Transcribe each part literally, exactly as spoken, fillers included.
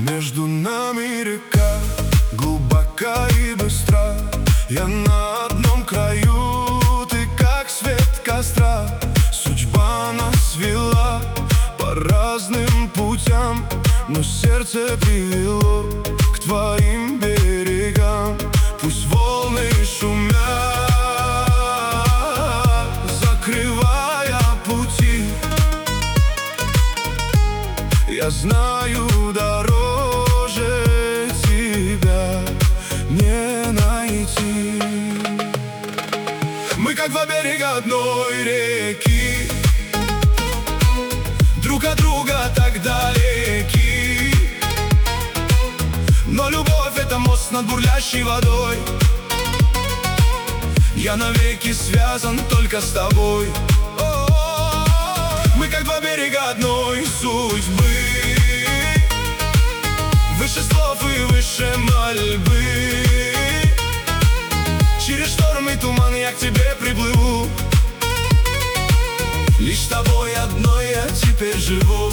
Между нами река, глубока и быстра. Я на одном краю, ты как свет костра. Судьба нас вела по разным путям, но сердце привело к твоим берегам. Пусть волны шумят, закрывая пути, я знаю, дороже тебя не найти. Мы как два берега одной реки, друг от друга так далеки, но любовь — это мост над бурлящей водой. Я навеки связан только с тобой. Мы как два берега одной судьбы, выше слов и выше мольбы. Через шторм и туман я к тебе приплыву. Лишь с тобой одной я теперь живу.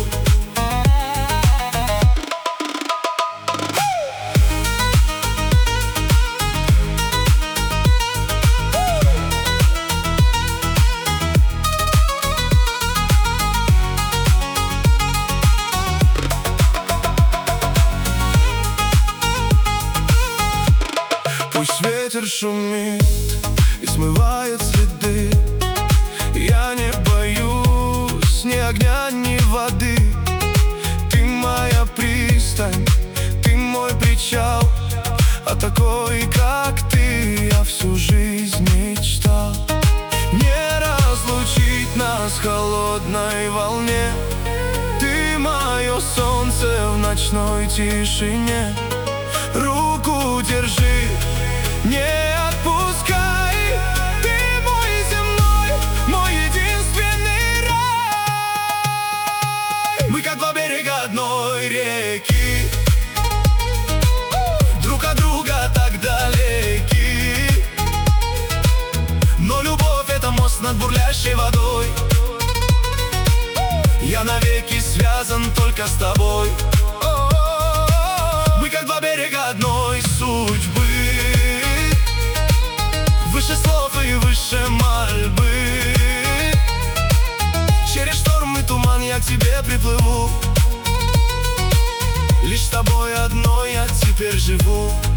Пусть ветер шумит и смывает следы, я не боюсь ни огня, ни воды. Ты моя пристань, ты мой причал, а такой, как ты, я всю жизнь мечтал. Не разлучить нас в холодной волне, ты мое солнце в ночной тишине. Руку держи, не отпускай, ты мой земной, мой единственный рай. Мы как два берега одной реки, друг от друга так далеки, но любовь — это мост над бурлящей водой. Я навеки связан только с тобой. Мы как два берега одной судьбы, выше слов и выше мольбы. Через шторм и туман я к тебе приплыву. Лишь с тобой одной я теперь живу.